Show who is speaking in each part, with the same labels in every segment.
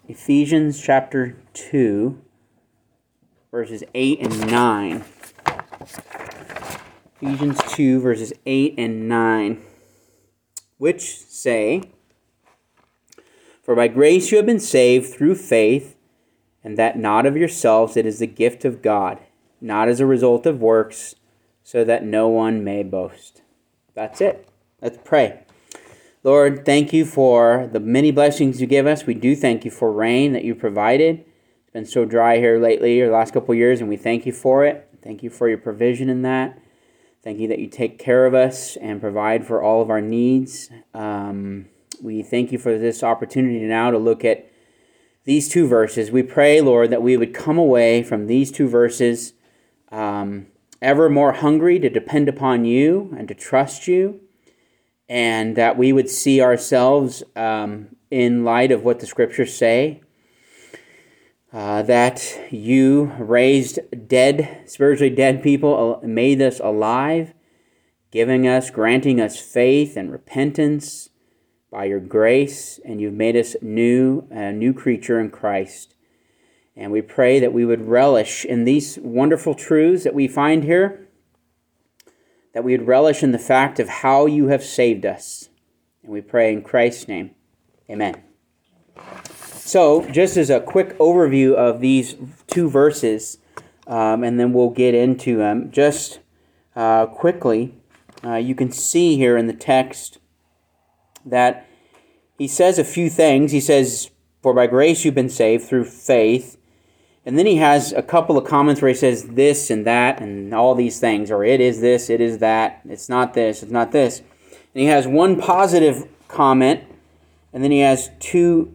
Speaker 1: Ephesians chapter 2, verses 8 and 9. Ephesians 2, verses 8 and 9, which say, "For by grace you have been saved through faith, and that not of yourselves, it is the gift of God, not as a result of works, so that no one may boast." That's it. Let's pray. Lord, thank you for the many blessings you give us. We do thank you for rain that you provided. It's been so dry here lately, or the last couple of years, and we thank you for it. Thank you for your provision in that. Thank you that you take care of us and provide for all of our needs. We thank you for this opportunity now to look at these two verses. We pray, Lord, that we would come away from these two verses ever more hungry to depend upon you and to trust you, and that we would see ourselves in light of what the Scriptures say, that you raised spiritually dead people, made us alive, granting us faith and repentance by your grace, and you've made us a new creature in Christ. And we pray that we would relish in these wonderful truths that we find here, that we would relish in the fact of how you have saved us. And we pray in Christ's name. Amen. So, just as a quick overview of these two verses, and then we'll get into them just quickly, you can see here in the text that he says a few things. He says, "For by grace you've been saved through faith." And then he has a couple of comments where he says this and that and all these things, or it is this, it is that, it's not this, it's not this. And he has one positive comment, and then he has two,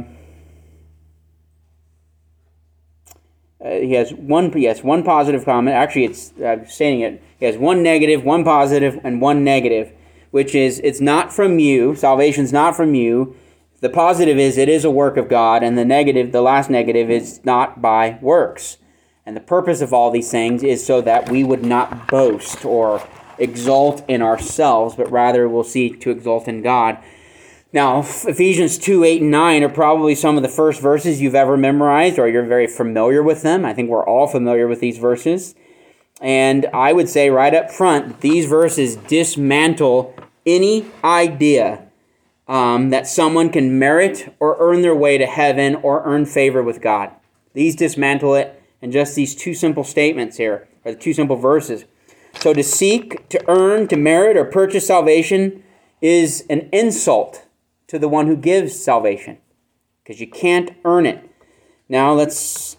Speaker 1: one positive comment. Actually, he has one negative, one positive, and one negative, which is it's not from you, salvation's not from you. The positive is it is a work of God, and the last negative is not by works. And the purpose of all these things is so that we would not boast or exult in ourselves, but rather we'll seek to exult in God. Now, Ephesians 2, 8, and 9 are probably some of the first verses you've ever memorized, or you're very familiar with them. I think we're all familiar with these verses. And I would say right up front, these verses dismantle any idea that someone can merit or earn their way to heaven or earn favor with God. These dismantle it in just these two simple statements here, or the two simple verses. So to seek, to earn, to merit, or purchase salvation is an insult to the one who gives salvation, because you can't earn it. Now let's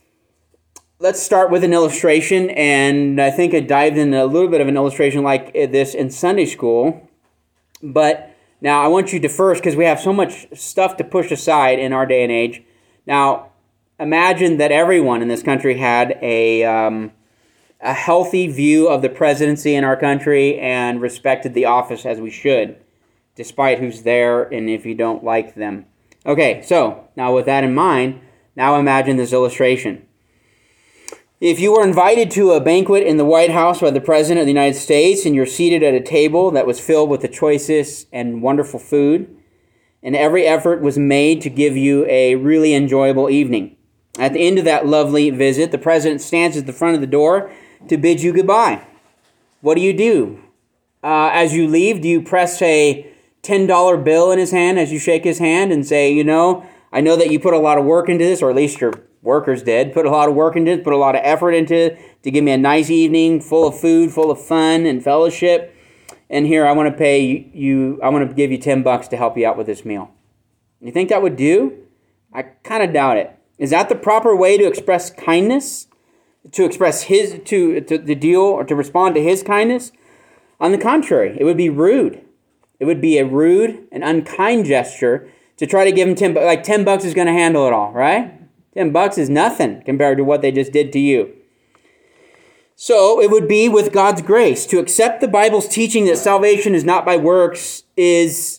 Speaker 1: start with an illustration, and I think I dived in a little bit of an illustration like this in Sunday school, but now, I want you to first, because we have so much stuff to push aside in our day and age. Now, imagine that everyone in this country had a healthy view of the presidency in our country and respected the office as we should, despite who's there and if you don't like them. Okay, so now with that in mind, now imagine this illustration. If you were invited to a banquet in the White House by the President of the United States, and you're seated at a table that was filled with the choicest and wonderful food, and every effort was made to give you a really enjoyable evening. At the end of that lovely visit, the President stands at the front of the door to bid you goodbye. What do? As you leave, do you press a $10 bill in his hand as you shake his hand and say, I know that you put a lot of work into this, or at least your workers did, put a lot of work into it, put a lot of effort into it to give me a nice evening full of food, full of fun and fellowship. And here I want to pay you, I want to give you $10 to help you out with this meal. You think that would do? I kind of doubt it. Is that the proper way to express kindness? To express to deal or to respond to his kindness? On the contrary, it would be rude. It would be a rude and unkind gesture to try to give him $10, like $10 is going to handle it all, right? $10 is nothing compared to what they just did to you. So it would be with God's grace. To accept the Bible's teaching that salvation is not by works is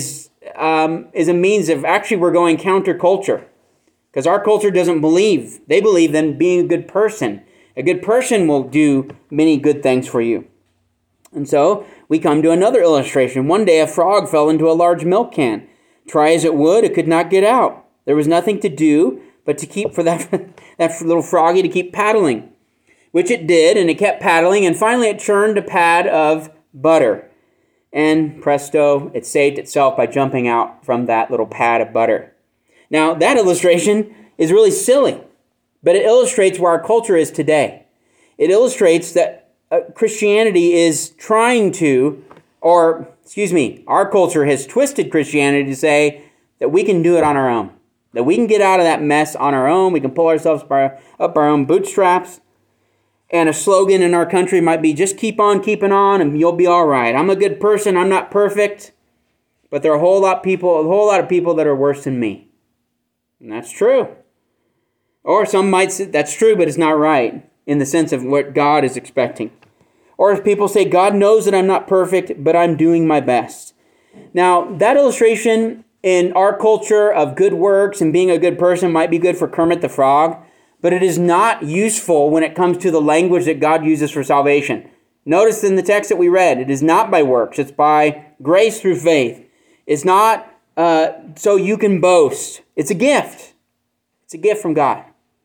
Speaker 1: a means of, actually we're going counterculture. Because our culture doesn't believe. They believe in being a good person. A good person will do many good things for you. And so we come to another illustration. One day a frog fell into a large milk can. Try as it would, it could not get out. There was nothing to do but to keep for that, that little froggy to keep paddling, which it did, and it kept paddling, and finally it churned a pad of butter. And presto, it saved itself by jumping out from that little pad of butter. Now, that illustration is really silly, but it illustrates where our culture is today. It illustrates that Christianity is trying to, our culture has twisted Christianity to say that we can do it on our own, that we can get out of that mess on our own, we can pull ourselves up our own bootstraps. And a slogan in our country might be, just keep on keeping on and you'll be all right. I'm a good person, I'm not perfect, but there are a whole lot of people that are worse than me. And that's true. Or some might say that's true, but it's not right in the sense of what God is expecting. Or if people say, God knows that I'm not perfect, but I'm doing my best. Now, that illustration in our culture of good works and being a good person might be good for Kermit the Frog, but it is not useful when it comes to the language that God uses for salvation. Notice in the text that we read, it is not by works, it's by grace through faith. It's not so you can boast. It's a gift. It's a gift from God.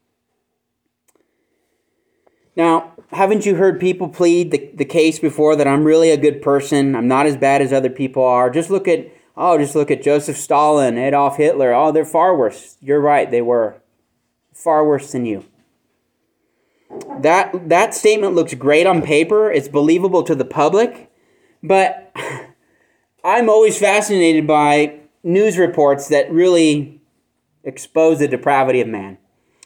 Speaker 1: Now, haven't you heard people plead the case before that I'm really a good person, I'm not as bad as other people are? Just look at Joseph Stalin, Adolf Hitler. Oh, they're far worse. You're right, they were. Far worse than you. That statement looks great on paper. It's believable to the public. But I'm always fascinated by news reports that really expose the depravity of man.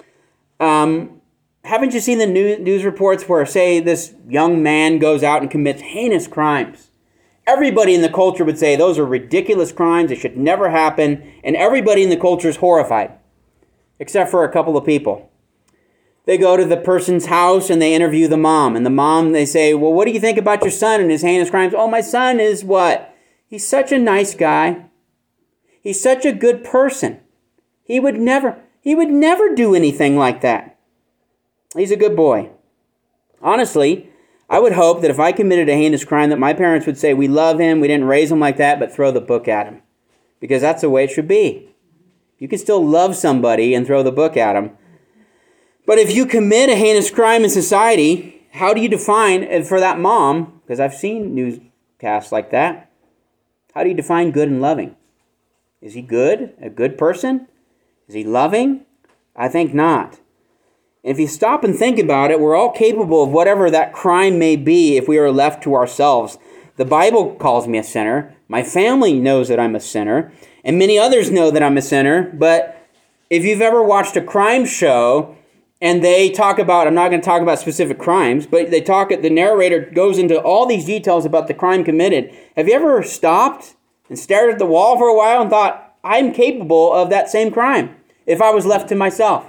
Speaker 1: Haven't you seen the news reports where, say, this young man goes out and commits heinous crimes? Everybody in the culture would say those are ridiculous crimes. They should never happen. And everybody in the culture is horrified. Except for a couple of people. They go to the person's house and they interview the mom. And the mom, they say, well, what do you think about your son and his heinous crimes? Oh, my son is what? He's such a nice guy. He's such a good person. He would never do anything like that. He's a good boy. Honestly, I would hope that if I committed a heinous crime that my parents would say, we love him, we didn't raise him like that, but throw the book at him. Because that's the way it should be. You can still love somebody and throw the book at them. But if you commit a heinous crime in society, how do you define, for that mom, because I've seen newscasts like that, how do you define good and loving? Is he good? A good person? Is he loving? I think not. And if you stop and think about it, we're all capable of whatever that crime may be if we are left to ourselves. The Bible calls me a sinner. My family knows that I'm a sinner. And many others know that I'm a sinner, but if you've ever watched a crime show and they talk about, I'm not going to talk about specific crimes, but the narrator goes into all these details about the crime committed. Have you ever stopped and stared at the wall for a while and thought, I'm capable of that same crime if I was left to myself?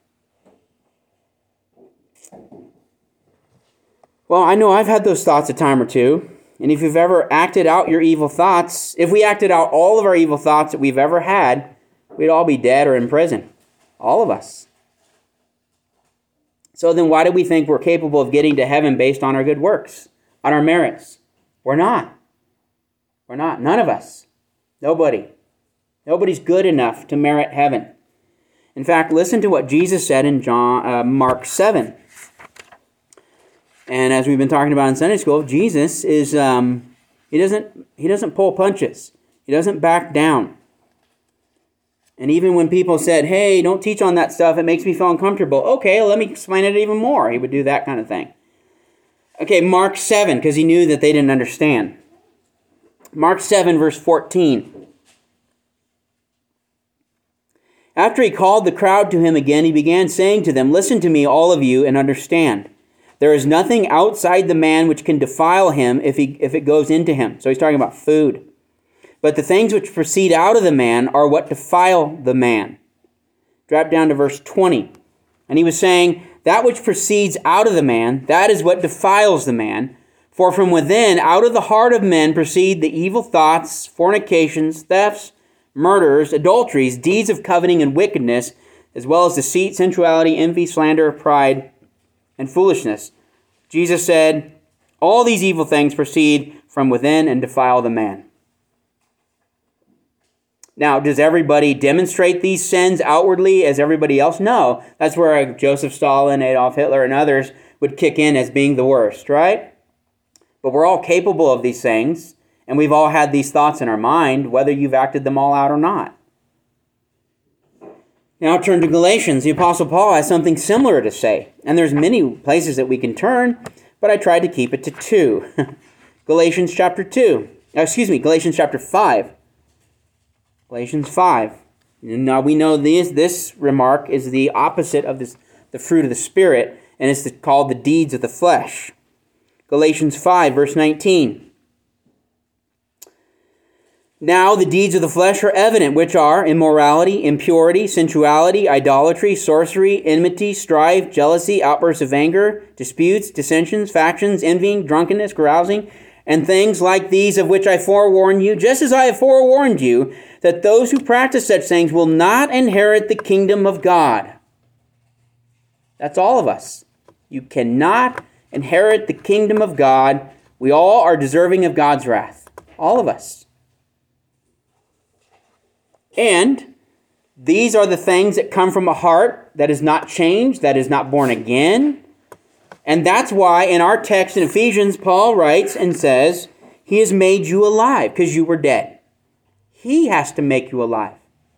Speaker 1: Well, I know I've had those thoughts a time or two. And if you've ever acted out your evil thoughts, if we acted out all of our evil thoughts that we've ever had, we'd all be dead or in prison. All of us. So then why do we think we're capable of getting to heaven based on our good works, on our merits? We're not. We're not. None of us. Nobody. Nobody's good enough to merit heaven. In fact, listen to what Jesus said in Mark 7. And as we've been talking about in Sunday school, Jesus is he doesn't pull punches. He doesn't back down. And even when people said, hey, don't teach on that stuff, it makes me feel uncomfortable. Okay, let me explain it even more. He would do that kind of thing. Okay, Mark 7, because he knew that they didn't understand. Mark 7, verse 14. After he called the crowd to him again, he began saying to them, listen to me, all of you, and understand. There is nothing outside the man which can defile him if it goes into him. So he's talking about food. But the things which proceed out of the man are what defile the man. Drop down to verse 20. And he was saying, that which proceeds out of the man, that is what defiles the man. For from within, out of the heart of men, proceed the evil thoughts, fornications, thefts, murders, adulteries, deeds of coveting and wickedness, as well as deceit, sensuality, envy, slander, pride, and foolishness. Jesus said, all these evil things proceed from within and defile the man. Now, does everybody demonstrate these sins outwardly as everybody else? No. That's where Joseph Stalin, Adolf Hitler, and others would kick in as being the worst, right? But we're all capable of these things, and we've all had these thoughts in our mind, whether you've acted them all out or not. Now turn to Galatians. The Apostle Paul has something similar to say. And there's many places that we can turn, but I tried to keep it to 2. Galatians chapter 5. Galatians 5. Now we know this remark is the opposite of the fruit of the Spirit, and it's called the deeds of the flesh. Galatians 5, verse 19. Now the deeds of the flesh are evident, which are immorality, impurity, sensuality, idolatry, sorcery, enmity, strife, jealousy, outbursts of anger, disputes, dissensions, factions, envying, drunkenness, carousing, and things like these, of which I forewarn you, just as I have forewarned you, that those who practice such things will not inherit the kingdom of God. That's all of us. You cannot inherit the kingdom of God. We all are deserving of God's wrath. All of us. And these are the things that come from a heart that is not changed, that is not born again. And that's why in our text in Ephesians, Paul writes and says, He has made you alive because you were dead. He has to make you alive.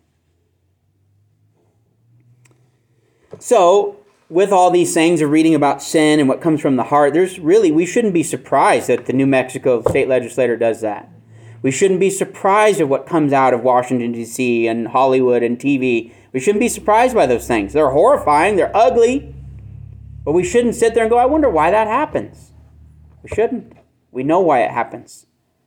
Speaker 1: So, with all these things of reading about sin and what comes from the heart, we shouldn't be surprised that the New Mexico state legislator does that. We shouldn't be surprised at what comes out of Washington, D.C. and Hollywood and TV. We shouldn't be surprised by those things. They're horrifying. They're ugly. But we shouldn't sit there and go, I wonder why that happens. We shouldn't. We know why it happens.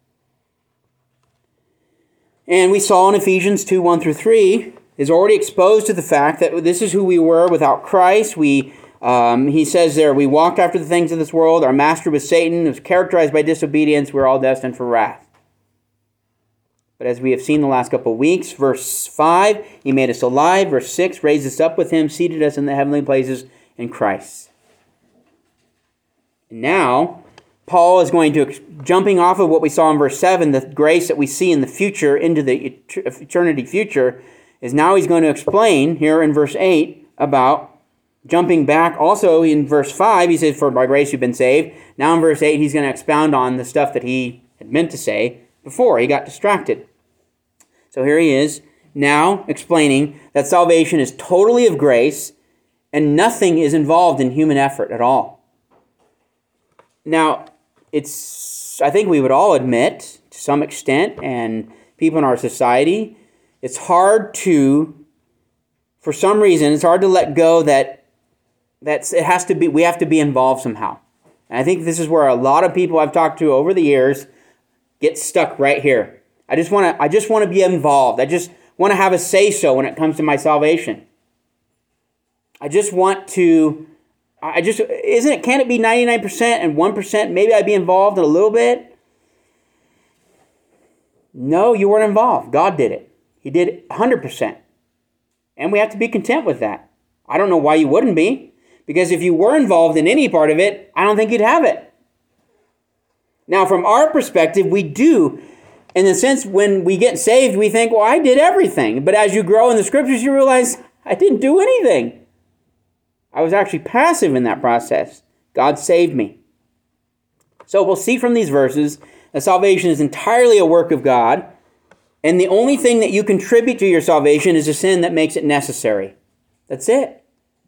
Speaker 1: And we saw in Ephesians 2, 1 through 3, is already exposed to the fact that this is who we were without Christ. He says there, we walked after the things of this world. Our master was Satan. It was characterized by disobedience. We're all destined for wrath. But as we have seen the last couple of weeks, verse 5, He made us alive. Verse 6, raised us up with Him, seated us in the heavenly places in Christ. Now, Paul is going to, jumping off of what we saw in verse 7, the grace that we see in the future, into the eternity future, is now he's going to explain here in verse 8 about jumping back. Also in verse 5, he says, for by grace you've been saved. Now in verse 8, he's going to expound on the stuff that he had meant to say before. He got distracted. So here he is, now explaining that salvation is totally of grace and nothing is involved in human effort at all. Now, I think we would all admit, to some extent, and people in our society, it's hard to, for some reason, it's hard to let go that we have to be involved somehow. And I think this is where a lot of people I've talked to over the years get stuck right here. I just want to be involved. I just want to have a say-so when it comes to my salvation. Can it be 99% and 1%? Maybe I'd be involved in a little bit. No, you weren't involved. God did it. He did it 100%. And we have to be content with that. I don't know why you wouldn't be. Because if you were involved in any part of it, I don't think you'd have it. Now, from our perspective, we do. In the sense, when we get saved, we think, well, I did everything. But as you grow in the Scriptures, you realize, I didn't do anything. I was actually passive in that process. God saved me. So we'll see from these verses that salvation is entirely a work of God. And the only thing that you contribute to your salvation is a sin that makes it necessary. That's it.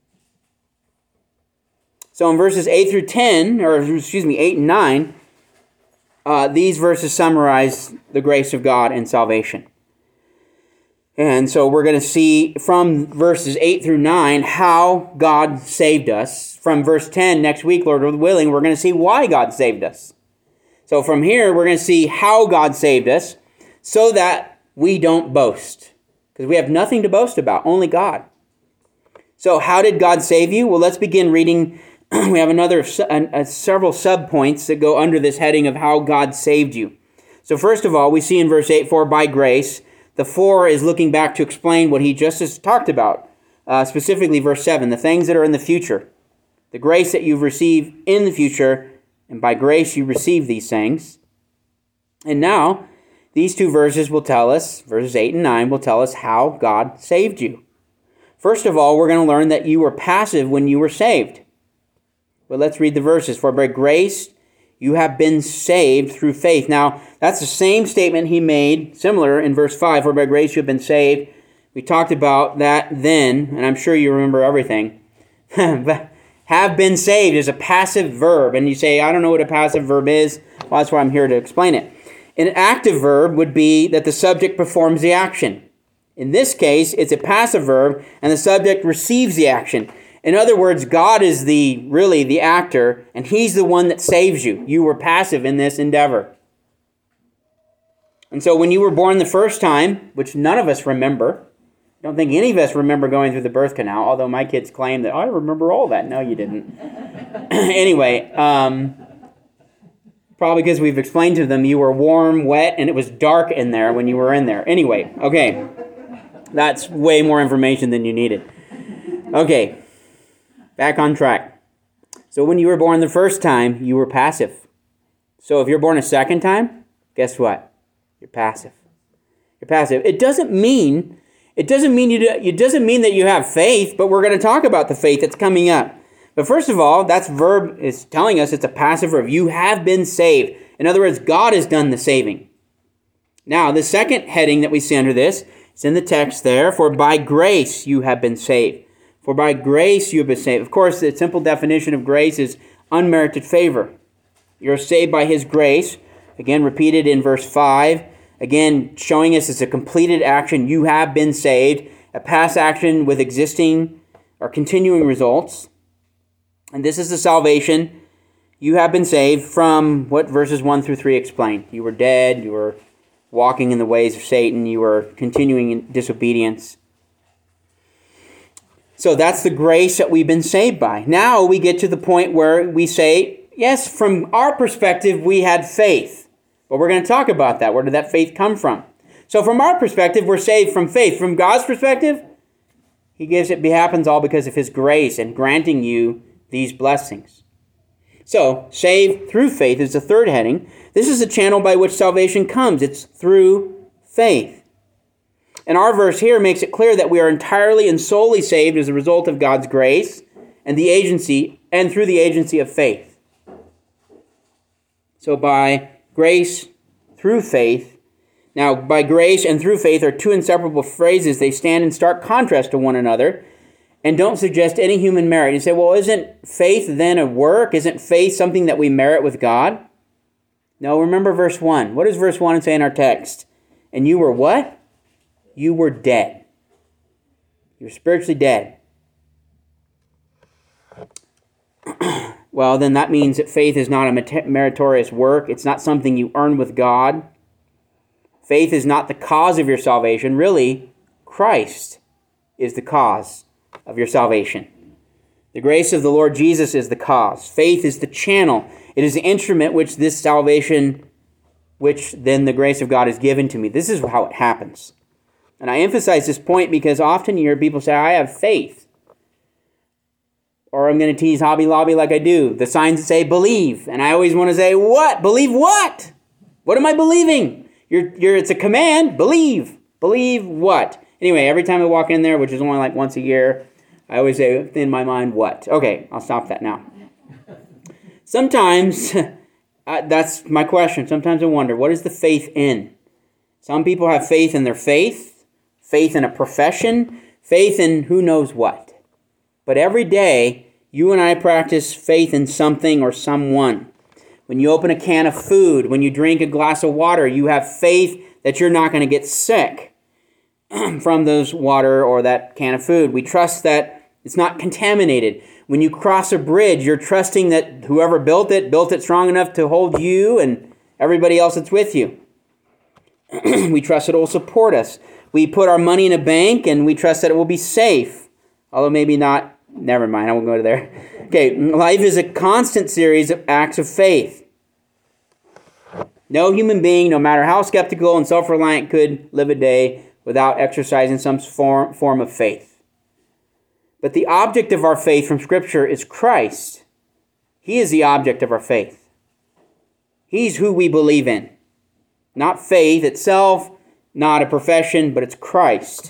Speaker 1: So in verses 8 and 9, these verses summarize the grace of God and salvation. And so we're going to see from verses 8 through 9 how God saved us. From verse 10 next week, Lord willing, we're going to see why God saved us. So from here, we're going to see how God saved us so that we don't boast. Because we have nothing to boast about, only God. So how did God save you? Well, let's begin reading. We have several sub-points that go under this heading of how God saved you. So first of all, we see in verse 8, for by grace. The 4 is looking back to explain what he just has talked about. Specifically verse 7, the things that are in the future. The grace that you've received in the future, and by grace you receive these things. And now, These two verses will tell us, verses 8 and 9, will tell us how God saved you. First of all, we're going to learn that you were passive when you were saved. But let's read the verses. For by grace you have been saved through faith. Now, that's the same statement he made, similar in verse 5. For by grace you have been saved. We talked about that then, and I'm sure you remember everything. Have been saved is a passive verb. And you say, I don't know what a passive verb is. Well, that's why I'm here to explain it. An active verb would be that the subject performs the action. In this case, it's a passive verb, and the subject receives the action. In other words, God is really the actor, and He's the one that saves you. You were passive in this endeavor. And so when you were born the first time, which none of us remember, I don't think any of us remember going through the birth canal, although my kids claim that, I remember all that. No, you didn't. Anyway, probably because we've explained to them you were warm, wet, and it was dark in there when you were in there. Anyway, okay. That's way more information than you needed. Okay, back on track. So when you were born the first time, you were passive. So if you're born a second time, guess what? You're passive. You're passive. It doesn't mean that you have faith, but we're going to talk about the faith that's coming up. But first of all, that verb is telling us it's a passive verb. You have been saved. In other words, God has done the saving. Now, the second heading that we see under this, it's in the text there, for by grace you have been saved. For by grace you have been saved. Of course, the simple definition of grace is unmerited favor. You're saved by His grace. Again, repeated in verse 5. Again, showing us it's a completed action. You have been saved. A past action with existing or continuing results. And this is the salvation. You have been saved from what verses 1 through 3 explain. You were dead. You were walking in the ways of Satan. You were continuing in disobedience. So that's the grace that we've been saved by. Now we get to the point where we say, yes, from our perspective, we had faith. But we're going to talk about that. Where did that faith come from? So from our perspective, we're saved from faith. From God's perspective, it happens all because of His grace and granting you these blessings. So, saved through faith is the third heading. This is the channel by which salvation comes. It's through faith. And our verse here makes it clear that we are entirely and solely saved as a result of God's grace and through the agency of faith. So by grace through faith. Now, by grace and through faith are two inseparable phrases. They stand in stark contrast to one another and don't suggest any human merit. You say, well, isn't faith then a work? Isn't faith something that we merit with God? No, remember verse 1. What does verse 1 say in our text? And you were what? You were dead. You were spiritually dead. Well, then that means that faith is not a meritorious work. It's not something you earn with God. Faith is not the cause of your salvation. Really, Christ is the cause of your salvation. The grace of the Lord Jesus is the cause. Faith is the channel. It is the instrument which this salvation, which then the grace of God is given to me. This is how it happens. And I emphasize this point because often you hear people say, I have faith. Or I'm going to tease Hobby Lobby like I do. The signs that say believe. And I always want to say, what? Believe what? What am I believing? It's a command. Believe. Believe what? Anyway, every time I walk in there, which is only like once a year, I always say in my mind, what? Okay, I'll stop that now. Sometimes, that's my question. Sometimes I wonder, what is the faith in? Some people have faith in their faith in a profession, faith in who knows what. But every day, you and I practice faith in something or someone. When you open a can of food, when you drink a glass of water, you have faith that you're not going to get sick from those water or that can of food. We trust that it's not contaminated. When you cross a bridge, you're trusting that whoever built it strong enough to hold you and everybody else that's with you. We trust it will support us. We put our money in a bank and we trust that it will be safe. Although maybe not. Never mind, I won't go there. Okay, life is a constant series of acts of faith. No human being, no matter how skeptical and self-reliant, could live a day without exercising some form of faith. But the object of our faith from Scripture is Christ. He is the object of our faith. He's who we believe in. Not faith itself, not a profession, but it's Christ.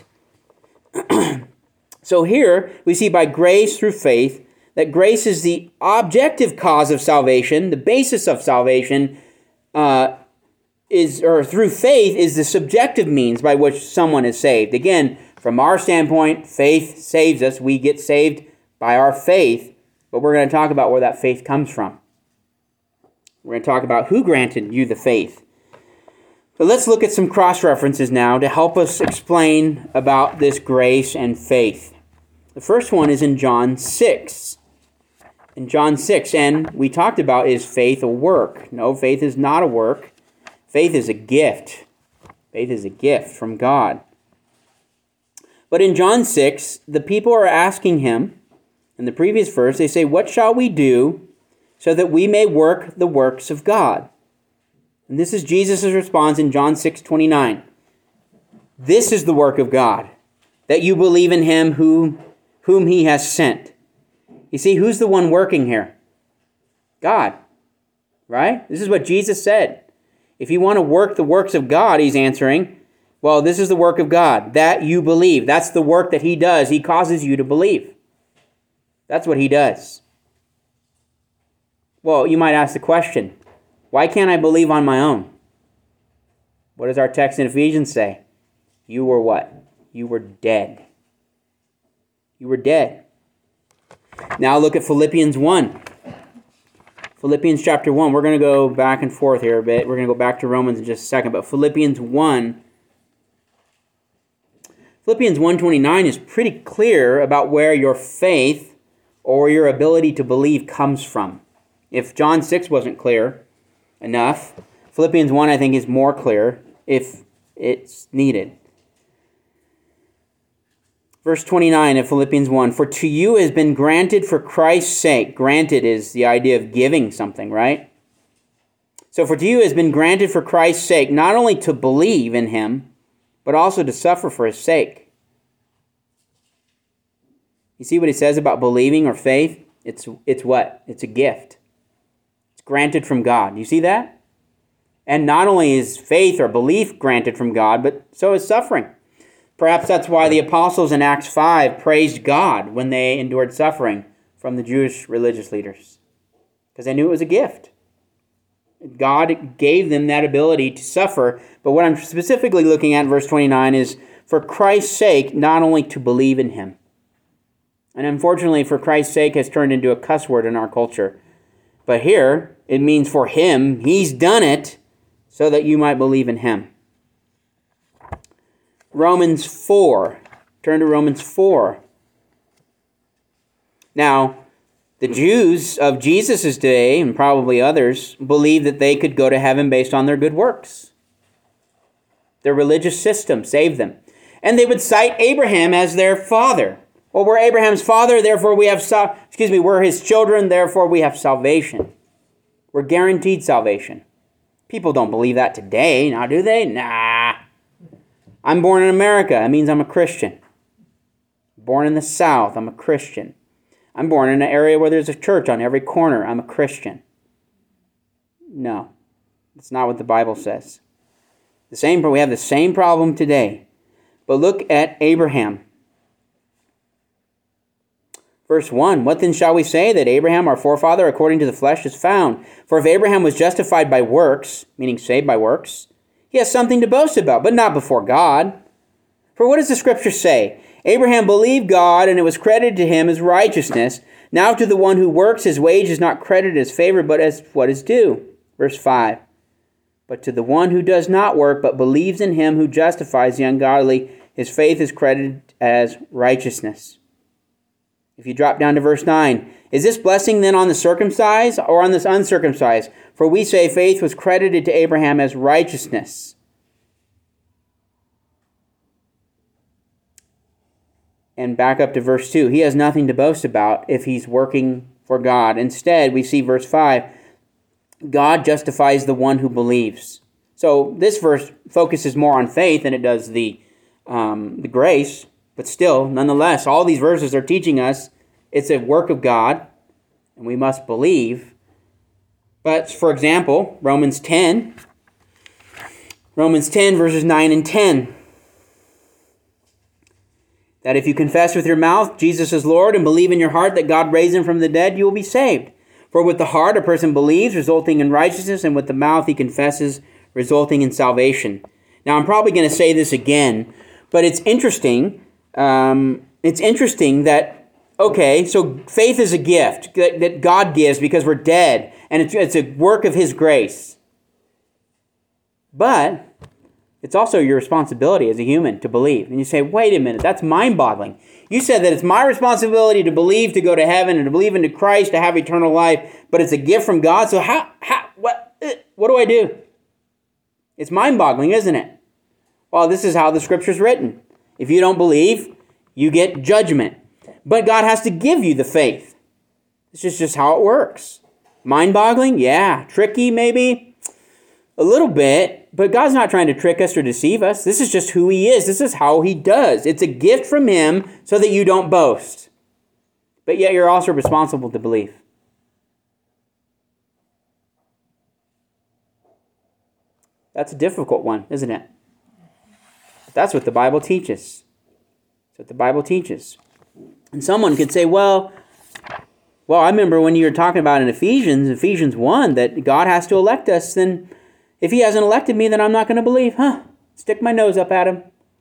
Speaker 1: So here we see by grace through faith that grace is the objective cause of salvation, the basis of salvation, through faith is the subjective means by which someone is saved. Again, from our standpoint, faith saves us. We get saved by our faith, but we're going to talk about where that faith comes from. We're going to talk about who granted you the faith. But let's look at some cross-references now to help us explain about this grace and faith. The first one is in John 6. In John 6, and we talked about, is faith a work? No, faith is not a work. Faith is a gift. Faith is a gift from God. But in John 6, the people are asking him, in the previous verse, they say, "What shall we do so that we may work the works of God?" And this is Jesus' response in John 6:29. "This is the work of God, that you believe in him whom he has sent." You see, who's the one working here? God, right? This is what Jesus said. If you want to work the works of God, he's answering, well, this is the work of God, that you believe. That's the work that he does. He causes you to believe. That's what he does. Well, you might ask the question, why can't I believe on my own? What does our text in Ephesians say? You were what? You were dead. You were dead. Now look at Philippians 1. Philippians chapter 1. We're going to go back and forth here a bit. We're going to go back to Romans in just a second. But Philippians 1. Philippians 1:29 is pretty clear about where your faith or your ability to believe comes from. If John 6 wasn't clear enough, Philippians 1 I think is more clear if it's needed. Verse 29 of Philippians 1, "For to you has been granted for Christ's sake." Granted is the idea of giving something, right? So for to you has been granted for Christ's sake, not only to believe in him, but also to suffer for his sake. You see what he says about believing or faith? It's what? It's a gift. It's granted from God. You see that? And not only is faith or belief granted from God, but so is suffering. Perhaps that's why the apostles in Acts 5 praised God when they endured suffering from the Jewish religious leaders, because they knew it was a gift. God gave them that ability to suffer. But what I'm specifically looking at in verse 29 is for Christ's sake, not only to believe in him. And unfortunately, for Christ's sake has turned into a cuss word in our culture. But here, it means for him, he's done it so that you might believe in him. Romans 4. Turn to Romans 4. Now, the Jews of Jesus' day, and probably others, believed that they could go to heaven based on their good works. Their religious system saved them. And they would cite Abraham as their father. Well, we're Abraham's father, therefore we have, we're his children, therefore we have salvation. We're guaranteed salvation. People don't believe that today, now do they? Nah. I'm born in America. That means I'm a Christian. Born in the South. I'm a Christian. I'm born in an area where there's a church on every corner. I'm a Christian. No, that's not what the Bible says. We have the same problem today. But look at Abraham. Verse 1, "What then shall we say that Abraham, our forefather, according to the flesh, is found? For if Abraham was justified by works," meaning saved by works, "he has something to boast about, but not before God. For what does the Scripture say? Abraham believed God, and it was credited to him as righteousness. Now to the one who works, his wage is not credited as favor, but as what is due." Verse 5, "But to the one who does not work, but believes in him who justifies the ungodly, his faith is credited as righteousness." If you drop down to verse 9, "Is this blessing then on the circumcised or on the uncircumcised? For we say faith was credited to Abraham as righteousness." And back up to verse 2. "He has nothing to boast about if he's working for God." Instead, we see verse 5, "God justifies the one who believes." So this verse focuses more on faith than it does the grace. But still, nonetheless, all these verses are teaching us it's a work of God, and we must believe. But, for example, Romans 10, Romans 10, verses 9 and 10. That if you confess with your mouth Jesus is Lord and believe in your heart that God raised him from the dead, you will be saved. For with the heart a person believes, resulting in righteousness, and with the mouth he confesses, resulting in salvation. Now I'm probably going to say this again, but it's interesting. It's interesting that, okay, so faith is a gift that God gives because we're dead, and it's a work of his grace. But it's also your responsibility as a human to believe. And you say, wait a minute, that's mind-boggling. You said that it's my responsibility to believe to go to heaven and to believe into Christ to have eternal life, but it's a gift from God. So what do I do? It's mind-boggling, isn't it? Well, this is how the Scripture's written. If you don't believe, you get judgment. But God has to give you the faith. This is just how it works. Mind-boggling? Yeah. Tricky, maybe? A little bit. But God's not trying to trick us or deceive us. This is just who he is. This is how he does. It's a gift from him so that you don't boast. But yet you're also responsible to believe. That's a difficult one, isn't it? But that's what the Bible teaches. That's what the Bible teaches. And someone could say, well, I remember when you were talking about in Ephesians 1, that God has to elect us, then if he hasn't elected me, then I'm not going to believe. Stick my nose up at him.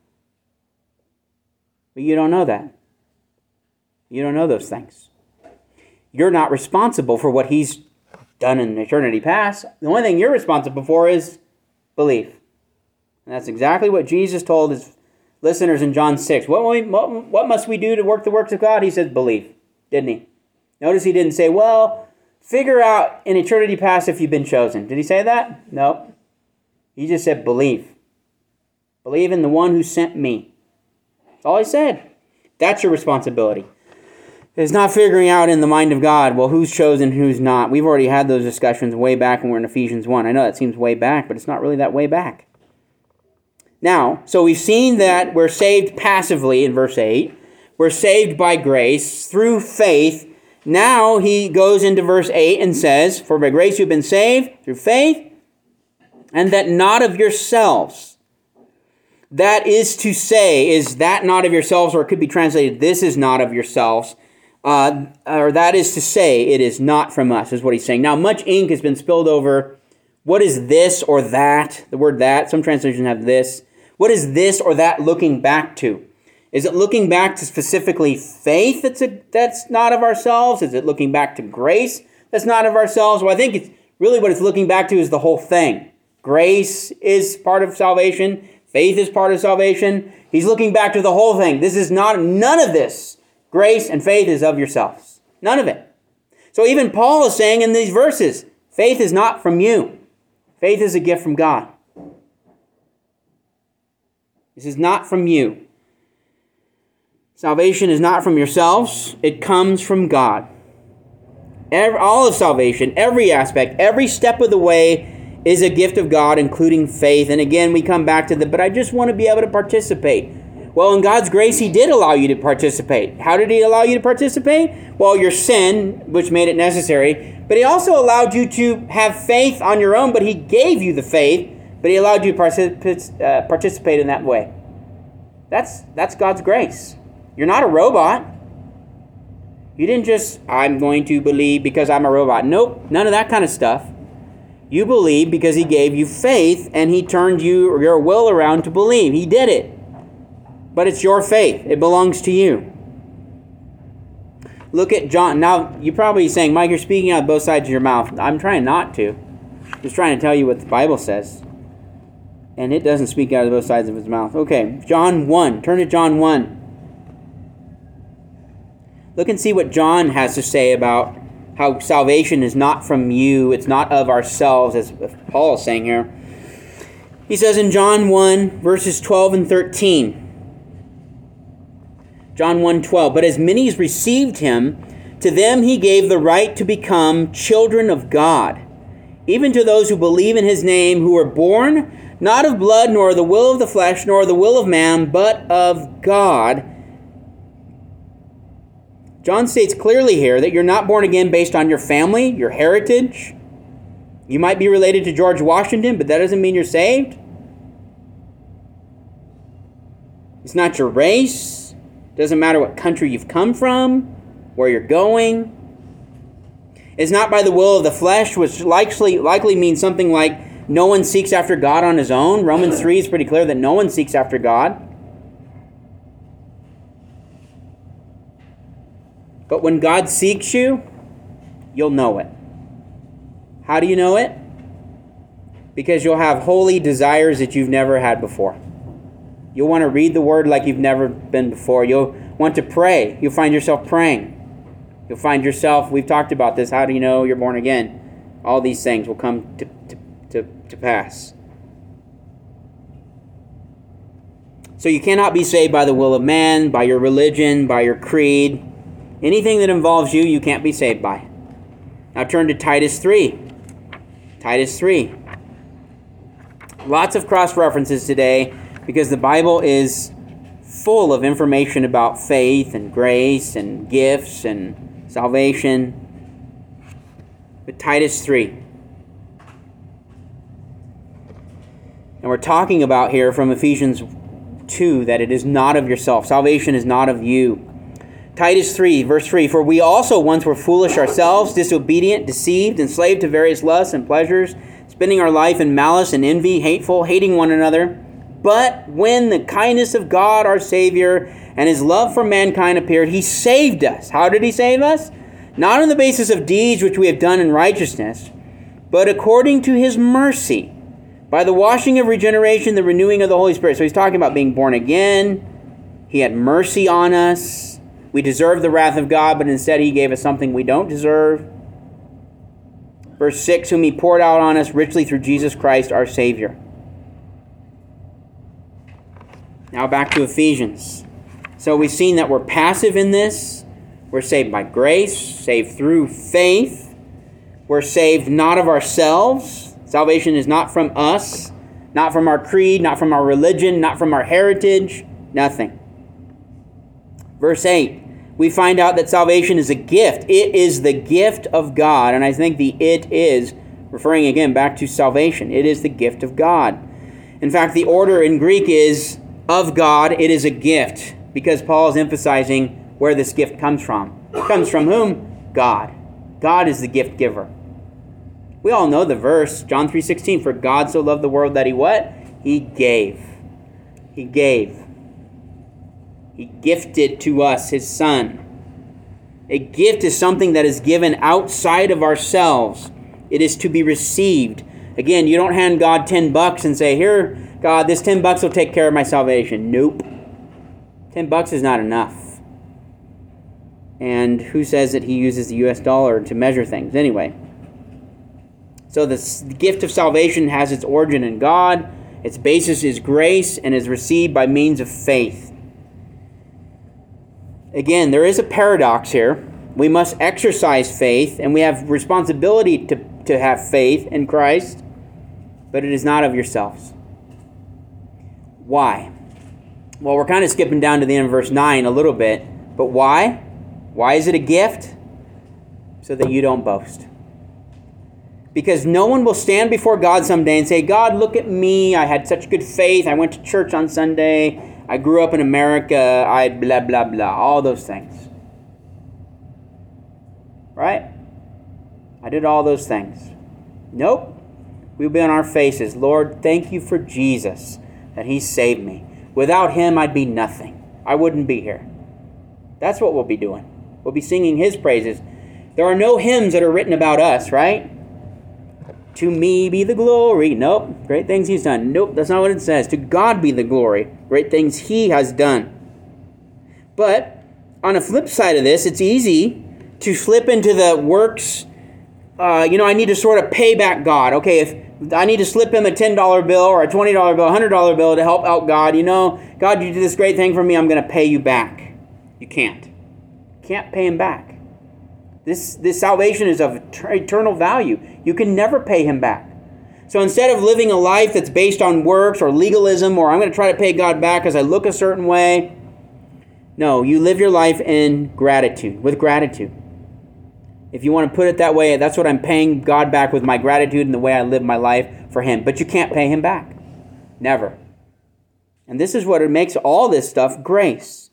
Speaker 1: But you don't know that. You don't know those things. You're not responsible for what he's done in eternity past. The only thing you're responsible for is belief. And that's exactly what Jesus told his listeners in John 6. What must we do to work the works of God? He says believe, didn't he? Notice he didn't say, figure out in eternity past if you've been chosen. Did he say that? No. He just said believe. Believe in the one who sent me. That's all he said. That's your responsibility. It's not figuring out in the mind of God, who's chosen, who's not. We've already had those discussions way back when we're in Ephesians 1. I know that seems way back, but it's not really that way back. Now, so we've seen that we're saved passively in verse 8. We're saved by grace through faith. Now he goes into verse 8 and says, for by grace you've been saved through faith, and that not of yourselves. That is to say, is that not of yourselves, or it could be translated, this is not of yourselves. Or that is to say, it is not from us, is what he's saying. Now, much ink has been spilled over, what is this or that? The word that, some translations have this. What is this or that looking back to? Is it looking back to specifically faith that's not of ourselves? Is it looking back to grace that's not of ourselves? Well, I think it's really what it's looking back to is the whole thing. Grace is part of salvation. Faith is part of salvation. He's looking back to the whole thing. None of this. Grace and faith is of yourselves. None of it. So even Paul is saying in these verses, faith is not from you. Faith is a gift from God. This is not from you. Salvation is not from yourselves. It comes from God. All of salvation, every aspect, every step of the way is a gift of God, including faith. And again, we come back to but I just want to be able to participate. Well, in God's grace, he did allow you to participate. How did he allow you to participate? Well, your sin, which made it necessary. But he also allowed you to have faith on your own, but he gave you the faith. But he allowed you to participate in that way. That's God's grace. You're not a robot. You didn't just, I'm going to believe because I'm a robot. Nope, none of that kind of stuff. You believe because he gave you faith and he turned your will around to believe. He did it. But it's your faith. It belongs to you. Look at John. Now, you're probably saying, Mike, you're speaking out of both sides of your mouth. I'm trying not to. Just trying to tell you what the Bible says. And it doesn't speak out of both sides of his mouth. Okay, John 1. Turn to John 1. Look and see what John has to say about how salvation is not from you. It's not of ourselves, as Paul is saying here. He says in John 1, verses 12 and 13. John 1:12, but as many as received him, to them he gave the right to become children of God, even to those who believe in his name, who were born not of blood, nor the will of the flesh, nor the will of man, but of God. John states clearly here that you're not born again based on your family, your heritage. You might be related to George Washington, but that doesn't mean you're saved. It's not your race. It doesn't matter what country you've come from, where you're going. It's not by the will of the flesh, which likely means something like no one seeks after God on his own. Romans 3 is pretty clear that no one seeks after God. But when God seeks you, you'll know it. How do you know it? Because you'll have holy desires that you've never had before. You'll want to read the Word like you've never been before. You'll want to pray. You'll find yourself praying. You'll find yourself, we've talked about this, how do you know you're born again? All these things will come to pass. So you cannot be saved by the will of man, by your religion, by your creed. Anything that involves you, you can't be saved by. Now turn to Titus 3. Titus 3. Lots of cross-references today because the Bible is full of information about faith and grace and gifts and salvation. But Titus 3. And we're talking about here from Ephesians 2 that it is not of yourself. Salvation is not of you. Titus 3, verse 3, for we also once were foolish ourselves, disobedient, deceived, enslaved to various lusts and pleasures, spending our life in malice and envy, hateful, hating one another. But when the kindness of God our Savior and his love for mankind appeared, he saved us. How did he save us? Not on the basis of deeds which we have done in righteousness, but according to his mercy, by the washing of regeneration, the renewing of the Holy Spirit. So he's talking about being born again. He had mercy on us. We deserve the wrath of God, but instead he gave us something we don't deserve. Verse 6, whom he poured out on us richly through Jesus Christ our Savior. Now back to Ephesians. So we've seen that we're passive in this. We're saved by grace, saved through faith. We're saved not of ourselves. Salvation is not from us, not from our creed, not from our religion, not from our heritage, nothing. Verse 8, we find out that salvation is a gift. It is the gift of God. And I think the it is referring again back to salvation. It is the gift of God. In fact, the order in Greek is of God. It is a gift because Paul is emphasizing where this gift comes from. It comes from whom? God. God is the gift giver. We all know the verse, John 3:16, for God so loved the world that he what? He gave. He gave. He gifted to us his Son. A gift is something that is given outside of ourselves. It is to be received. Again, you don't hand God $10 and say, here, God, this $10 will take care of my salvation. Nope. $10 is not enough. And who says that he uses the US dollar to measure things? Anyway. So the gift of salvation has its origin in God. Its basis is grace and is received by means of faith. Again, there is a paradox here. We must exercise faith, and we have responsibility to have faith in Christ, but it is not of yourselves. Why? Well, we're kind of skipping down to the end of verse 9 a little bit, but why? Why is it a gift? So that you don't boast. Because no one will stand before God someday and say, God, look at me. I had such good faith. I went to church on Sunday. I grew up in America. I blah, blah, blah. All those things. Right? I did all those things. Nope. We'll be on our faces. Lord, thank you for Jesus, that he saved me. Without him, I'd be nothing. I wouldn't be here. That's what we'll be doing. We'll be singing his praises. There are no hymns that are written about us, right? To me be the glory. Nope. Great things he's done. Nope. That's not what it says. To God be the glory. Great things he has done. But on the flip side of this, it's easy to slip into the works. I need to sort of pay back God. Okay, if I need to slip him a $10 bill or a $20 bill, $100 bill to help out God. God, you did this great thing for me. I'm going to pay you back. You can't. You can't pay him back. This salvation is of eternal value. You can never pay him back. So instead of living a life that's based on works or legalism, or I'm going to try to pay God back because I look a certain way, no, you live your life in gratitude, with gratitude. If you want to put it that way, that's what I'm paying God back with my gratitude and the way I live my life for him. But you can't pay him back. Never. And this is what it makes all this stuff grace.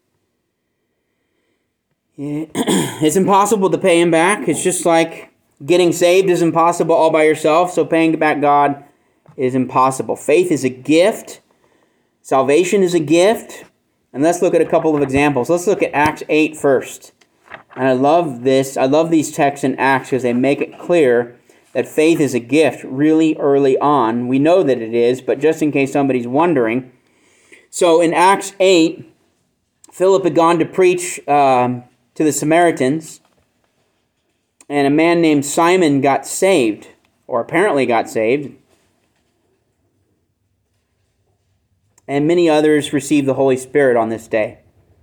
Speaker 1: It's impossible to pay him back. It's just like getting saved is impossible all by yourself, so paying back God is impossible. Faith is a gift. Salvation is a gift. And let's look at a couple of examples. Let's look at Acts 8 first. And I love this. I love these texts in Acts because they make it clear that faith is a gift really early on. We know that it is, but just in case somebody's wondering. So in Acts 8, Philip had gone to preach to the Samaritans, and a man named Simon got saved, or apparently got saved. And many others received the Holy Spirit on this day.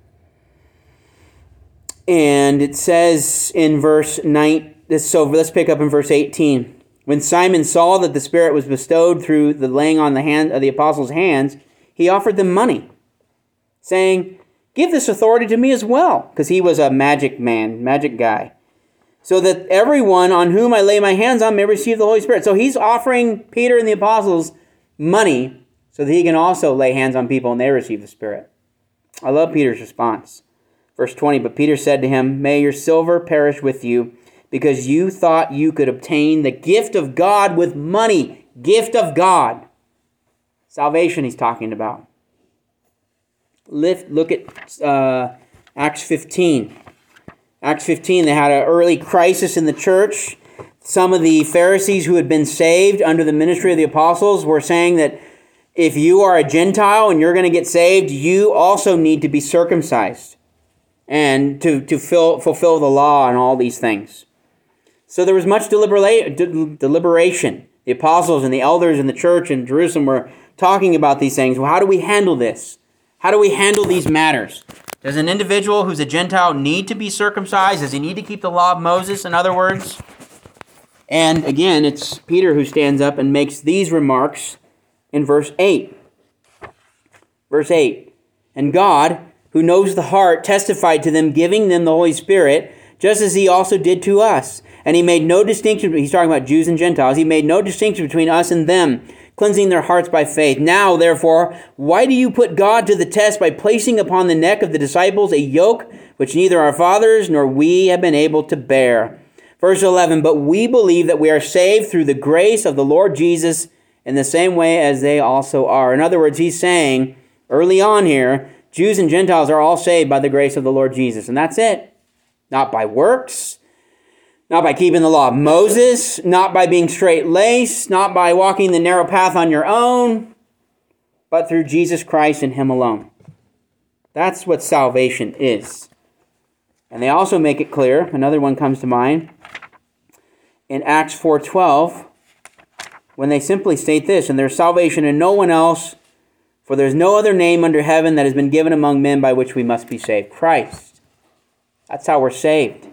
Speaker 1: And it says in verse 9, so let's pick up in verse 18. When Simon saw that the Spirit was bestowed through the laying on the hand of the apostles' hands, he offered them money, saying, "Give this authority to me as well," because he was a magic guy, "so that everyone on whom I lay my hands on may receive the Holy Spirit." So he's offering Peter and the apostles money so that he can also lay hands on people and they receive the Spirit. I love Peter's response. Verse 20, "But Peter said to him, 'May your silver perish with you, because you thought you could obtain the gift of God with money.'" Gift of God. Salvation he's talking about. Look at Acts 15. Acts 15, they had an early crisis in the church. Some of the Pharisees who had been saved under the ministry of the apostles were saying that if you are a Gentile and you're going to get saved, you also need to be circumcised and to fulfill the law and all these things. So there was much deliberation. The apostles and the elders in the church in Jerusalem were talking about these things. Well, how do we handle this? How do we handle these matters? Does an individual who's a Gentile need to be circumcised? Does he need to keep the law of Moses, in other words? And again, it's Peter who stands up and makes these remarks in verse 8. Verse 8, "And God, who knows the heart, testified to them, giving them the Holy Spirit, just as he also did to us. And he made no distinction," he's talking about Jews and Gentiles, "he made no distinction between us and them, cleansing their hearts by faith. Now, therefore, why do you put God to the test by placing upon the neck of the disciples a yoke which neither our fathers nor we have been able to bear?" Verse 11, "But we believe that we are saved through the grace of the Lord Jesus in the same way as they also are." In other words, he's saying early on here, Jews and Gentiles are all saved by the grace of the Lord Jesus. And that's it. Not by works, not by keeping the law of Moses, not by being straight-laced, not by walking the narrow path on your own, but through Jesus Christ and him alone. That's what salvation is. And they also make it clear, another one comes to mind, in Acts 4:12, when they simply state this, "And there's salvation in no one else, for there's no other name under heaven that has been given among men by which we must be saved." Christ. That's how we're saved.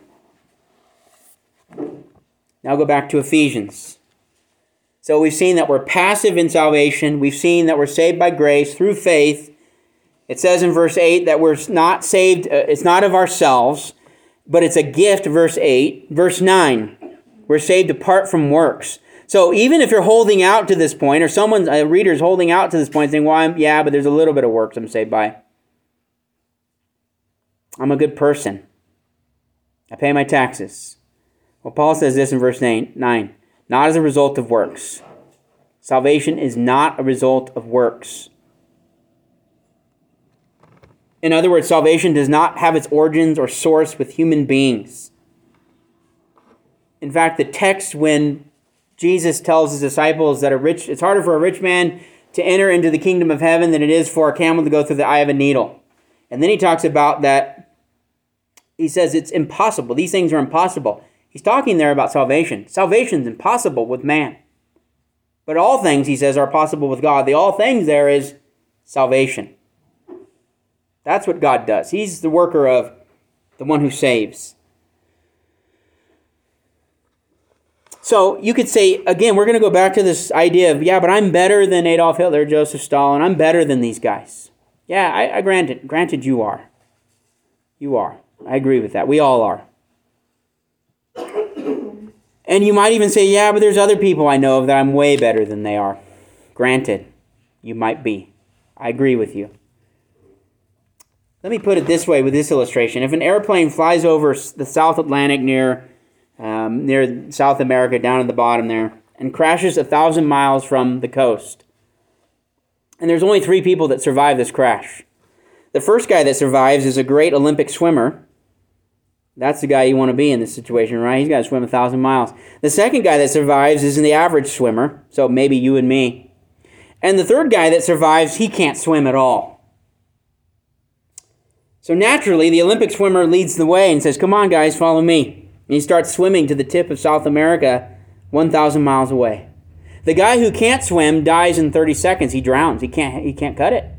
Speaker 1: Now go back to Ephesians. So we've seen that we're passive in salvation. We've seen that we're saved by grace through faith. It says in verse 8 that we're not saved, it's not of ourselves, but it's a gift, verse 8. Verse 9, we're saved apart from works. So even if you're holding out to this point, or a reader's holding out to this point saying, "Well, but there's a little bit of works I'm saved by. I'm a good person. I pay my taxes." Well, Paul says this in verse 9, "Not as a result of works." Salvation is not a result of works. In other words, salvation does not have its origins or source with human beings. In fact, the text when Jesus tells his disciples that it's harder for a rich man to enter into the kingdom of heaven than it is for a camel to go through the eye of a needle. And then he talks about that, he says it's impossible. These things are impossible. He's talking there about salvation. Salvation is impossible with man. But all things, he says, are possible with God. The all things there is salvation. That's what God does. He's the worker of the one who saves. So you could say, again, we're going to go back to this idea of, but I'm better than Adolf Hitler, Joseph Stalin. I'm better than these guys. Yeah, I granted you are. You are. I agree with that. We all are. And you might even say, but there's other people I know of that I'm way better than they are. Granted, you might be. I agree with you. Let me put it this way with this illustration. If an airplane flies over the South Atlantic near South America, down at the bottom there, and crashes 1,000 miles from the coast, and there's only 3 people that survive this crash. The first guy that survives is a great Olympic swimmer. That's the guy you want to be in this situation, right? He's got to swim 1,000 miles. The second guy that survives is the average swimmer, so maybe you and me. And the third guy that survives, he can't swim at all. So naturally, the Olympic swimmer leads the way and says, come on, guys, follow me. And he starts swimming to the tip of South America, 1,000 miles away. The guy who can't swim dies in 30 seconds. He drowns. He can't cut it.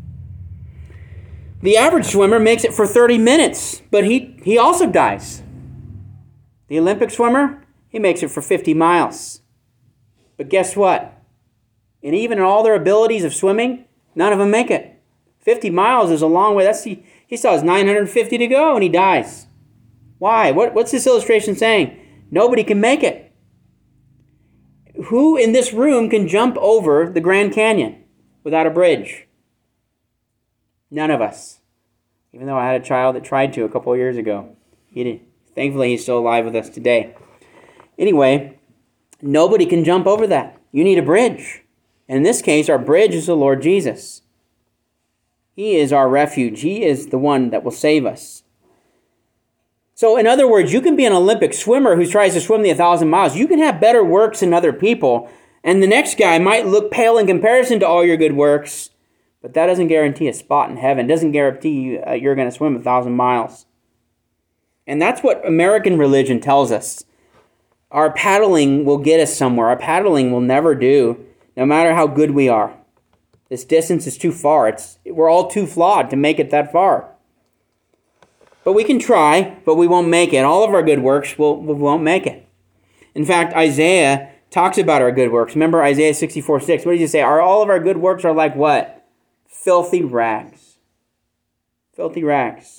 Speaker 1: The average swimmer makes it for 30 minutes, but he also dies. The Olympic swimmer, he makes it for 50 miles. But guess what? And even in all their abilities of swimming, none of them make it. 50 miles is a long way. He still has 950 to go, and he dies. Why? What's this illustration saying? Nobody can make it. Who in this room can jump over the Grand Canyon without a bridge? None of us. Even though I had a child that tried to a couple of years ago. He did. Thankfully, he's still alive with us today. Anyway, nobody can jump over that. You need a bridge. And in this case, our bridge is the Lord Jesus. He is our refuge. He is the one that will save us. So in other words, you can be an Olympic swimmer who tries to swim the 1,000 miles. You can have better works than other people. And the next guy might look pale in comparison to all your good works. But that doesn't guarantee a spot in heaven. It doesn't guarantee you're going to swim 1,000 miles. And that's what American religion tells us. Our paddling will get us somewhere. Our paddling will never do, no matter how good we are. This distance is too far. We're all too flawed to make it that far. But we can try, but we won't make it. All of our good works won't make it. In fact, Isaiah talks about our good works. Remember Isaiah 64:6. What does he say? All of our good works are like what? Filthy rags. Filthy rags.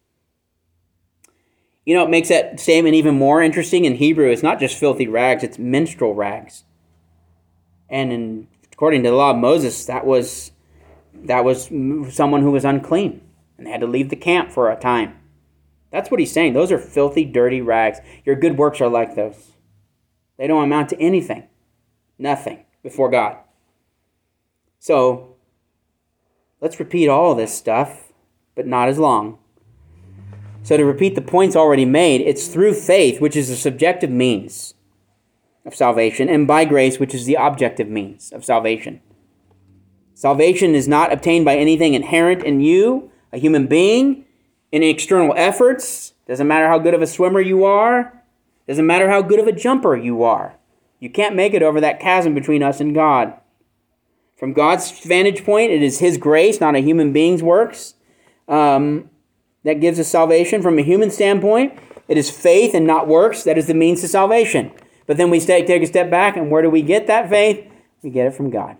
Speaker 1: You know, it makes that statement even more interesting in Hebrew. It's not just filthy rags, it's menstrual rags. And according to the law of Moses, that was someone who was unclean. And they had to leave the camp for a time. That's what he's saying. Those are filthy, dirty rags. Your good works are like those. They don't amount to anything. Nothing before God. So, let's repeat all of this stuff, but not as long. So to repeat the points already made, it's through faith, which is the subjective means of salvation, and by grace, which is the objective means of salvation. Salvation is not obtained by anything inherent in you, a human being, any external efforts. Doesn't matter how good of a swimmer you are. Doesn't matter how good of a jumper you are. You can't make it over that chasm between us and God. From God's vantage point, it is His grace, not a human being's works, that gives us salvation. From a human standpoint, it is faith and not works that is the means to salvation. But then we take a step back, and where do we get that faith? We get it from God.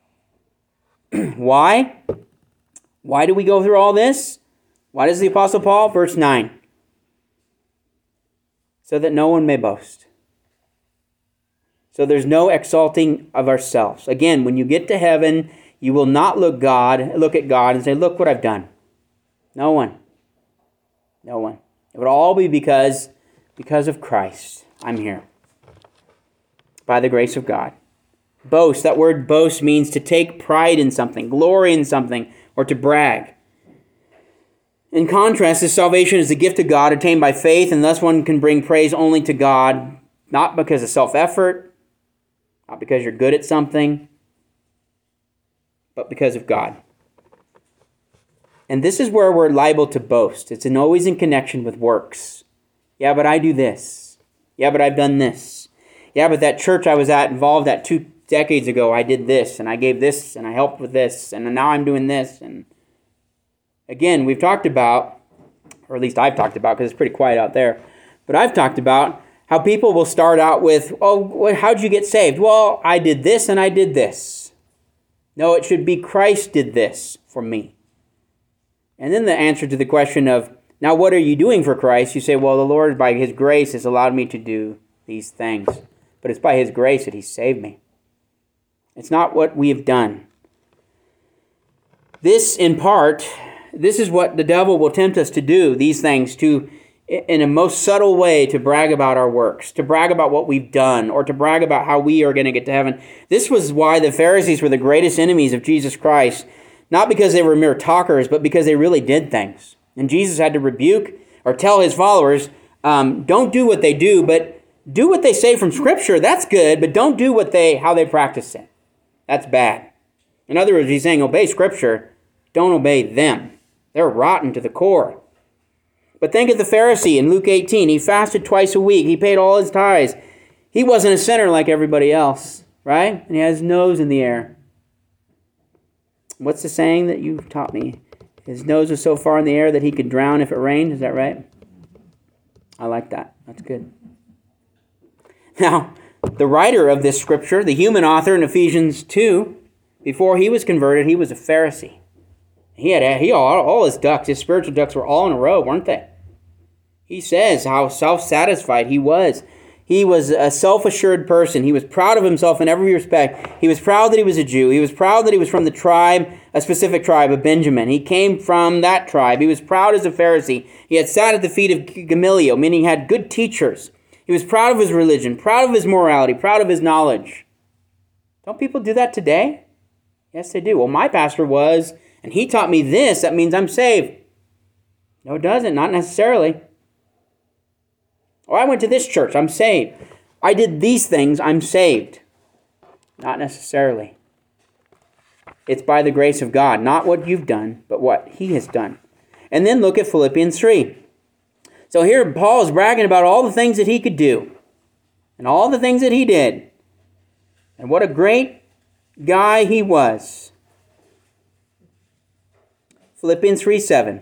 Speaker 1: Why? Why do we go through all this? Why does the Apostle Paul? Verse 9. So that no one may boast. So there's no exalting of ourselves. Again, when you get to heaven, you will not look at God and say, look what I've done. No one. No one. It would all be because of Christ. I'm here. By the grace of God. Boast. That word boast means to take pride in something, glory in something, or to brag. In contrast, this salvation is a gift of God attained by faith, and thus one can bring praise only to God, not because of self-effort, not because you're good at something, but because of God. And this is where we're liable to boast. It's always in connection with works. Yeah, but I do this. Yeah, but I've done this. Yeah, but that church I was involved at 2 decades ago, I did this, and I gave this, and I helped with this, and now I'm doing this. And again, we've talked about, or at least I've talked about, because it's pretty quiet out there, but I've talked about how people will start out with, oh, how'd you get saved? Well, I did this and I did this. No, it should be Christ did this for me. And then the answer to the question of, now what are you doing for Christ? You say, well, the Lord, by His grace, has allowed me to do these things. But it's by His grace that He saved me. It's not what we have done. This, in part, this is what the devil will tempt us to do, these things, to, in a most subtle way, to brag about our works, to brag about what we've done, or to brag about how we are going to get to heaven. This was why the Pharisees were the greatest enemies of Jesus Christ, not because they were mere talkers, but because they really did things. And Jesus had to rebuke or tell his followers, don't do what they do, but do what they say from Scripture. That's good, but don't do how they practice it. That's bad. In other words, he's saying, obey Scripture, don't obey them. They're rotten to the core. But think of the Pharisee in Luke 18. He fasted twice a week. He paid all his tithes. He wasn't a sinner like everybody else, right? And he had his nose in the air. What's the saying that you taught me? His nose was so far in the air that he could drown if it rained. Is that right? I like that. That's good. Now, the writer of this scripture, the human author in Ephesians 2, before he was converted, he was a Pharisee. He had all his ducks, his spiritual ducks were all in a row, weren't they? He says how self-satisfied he was. He was a self-assured person. He was proud of himself in every respect. He was proud that he was a Jew. He was proud that he was from the tribe, a specific tribe of Benjamin. He came from that tribe. He was proud as a Pharisee. He had sat at the feet of Gamaliel, meaning he had good teachers. He was proud of his religion, proud of his morality, proud of his knowledge. Don't people do that today? Yes, they do. Well, my pastor was, and he taught me this. That means I'm saved. No, it doesn't. Not necessarily. Or I went to this church. I'm saved. I did these things. I'm saved. Not necessarily. It's by the grace of God. Not what you've done, but what He has done. And then look at Philippians 3. So here Paul is bragging about all the things that he could do. And all the things that he did. And what a great guy he was. Philippians 3:7.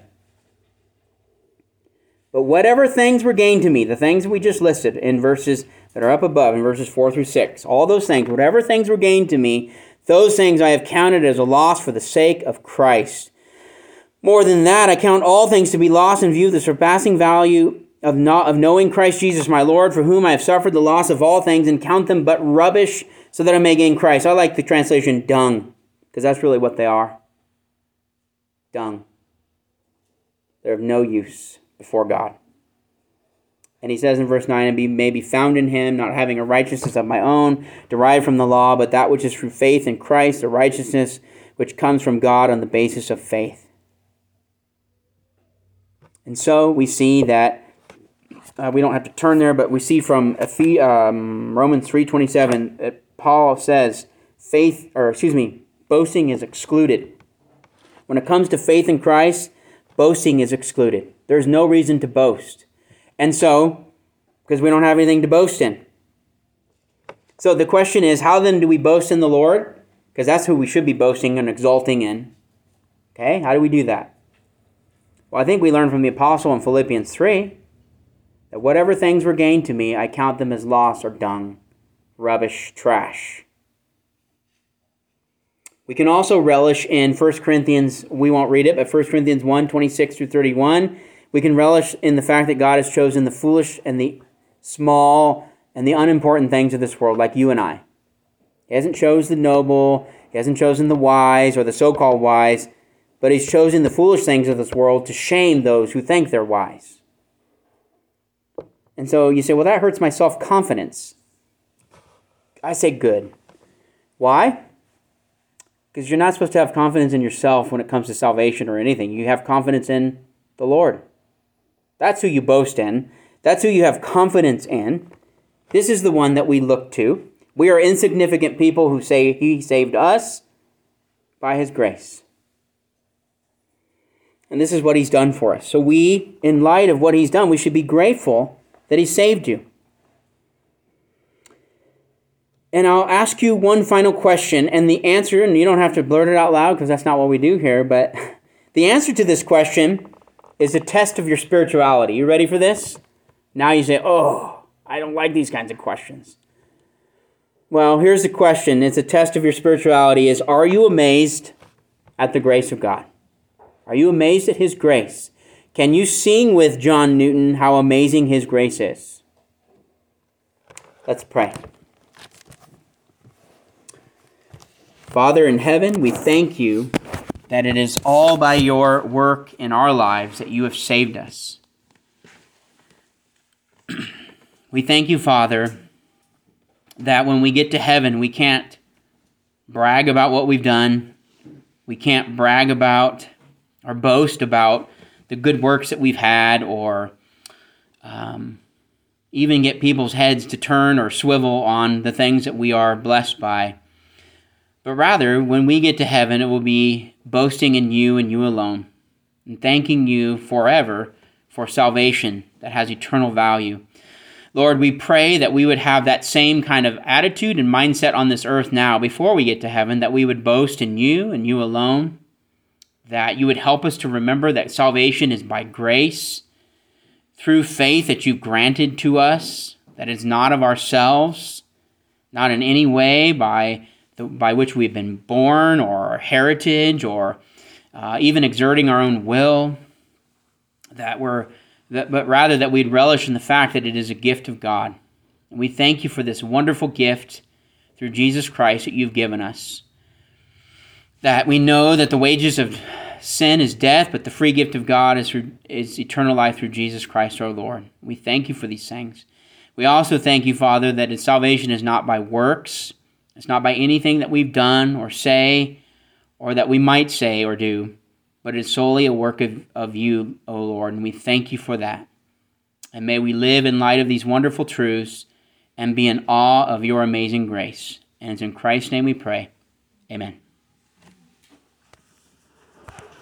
Speaker 1: But whatever things were gained to me, the things we just listed in verses that are up above, in verses 4 through 6, all those things, whatever things were gained to me, those things I have counted as a loss for the sake of Christ. More than that, I count all things to be lost in view of the surpassing value of knowing Christ Jesus my Lord, for whom I have suffered the loss of all things, and count them but rubbish, so that I may gain Christ. I like the translation dung, because that's really what they are. Dung. They're of no use before God. And he says in verse 9, and may be found in him, not having a righteousness of my own, derived from the law, but that which is through faith in Christ, the righteousness which comes from God on the basis of faith. And so we see that, we don't have to turn there, but we see from Romans 3:27, that Paul says, boasting is excluded. When it comes to faith in Christ, boasting is excluded. There's no reason to boast. And so, because we don't have anything to boast in. So the question is, how then do we boast in the Lord? Because that's who we should be boasting and exalting in. Okay, how do we do that? Well, I think we learned from the apostle in Philippians 3 that whatever things were gained to me, I count them as loss or dung, rubbish, trash. We can also relish in 1 Corinthians, we won't read it, but 1 Corinthians 1:26-31. We can relish in the fact that God has chosen the foolish and the small and the unimportant things of this world, like you and I. He hasn't chosen the noble, He hasn't chosen the wise or the so-called wise, but He's chosen the foolish things of this world to shame those who think they're wise. And so you say, well, that hurts my self-confidence. I say good. Why? Because you're not supposed to have confidence in yourself when it comes to salvation or anything. You have confidence in the Lord. That's who you boast in. That's who you have confidence in. This is the one that we look to. We are insignificant people who say He saved us by His grace. And this is what He's done for us. So we, in light of what He's done, we should be grateful that He saved you. And I'll ask you one final question, and the answer, and you don't have to blurt it out loud because that's not what we do here, but the answer to this question is a test of your spirituality. You ready for this? Now you say, oh, I don't like these kinds of questions. Well, here's the question. It's a test of your spirituality is, are you amazed at the grace of God? Are you amazed at His grace? Can you sing with John Newton how amazing His grace is? Let's pray. Father in heaven, we thank You that it is all by your work in our lives that you have saved us. We thank you, Father, that when we get to heaven, we can't brag about what we've done. We can't brag about or boast about the good works that we've had, or even get people's heads to turn or swivel on the things that we are blessed by. But rather, when we get to heaven, it will be boasting in you and you alone, and thanking you forever for salvation that has eternal value. Lord, we pray that we would have that same kind of attitude and mindset on this earth now before we get to heaven, that we would boast in you and you alone, that you would help us to remember that salvation is by grace, through faith that you've granted to us, that it's not of ourselves, not in any way by which we've been born or our heritage or even exerting our own will, but rather that we'd relish in the fact that it is a gift of God. And we thank you for this wonderful gift through Jesus Christ that you've given us. That we know that the wages of sin is death, but the free gift of God is eternal life through Jesus Christ our Lord. We thank you for these things. We also thank you, Father, that salvation is not by works. It's not by anything that we've done or say, or that we might say or do, but it's solely a work of you, O Lord, and we thank you for that. And may we live in light of these wonderful truths and be in awe of your amazing grace. And it's in Christ's name we pray. Amen.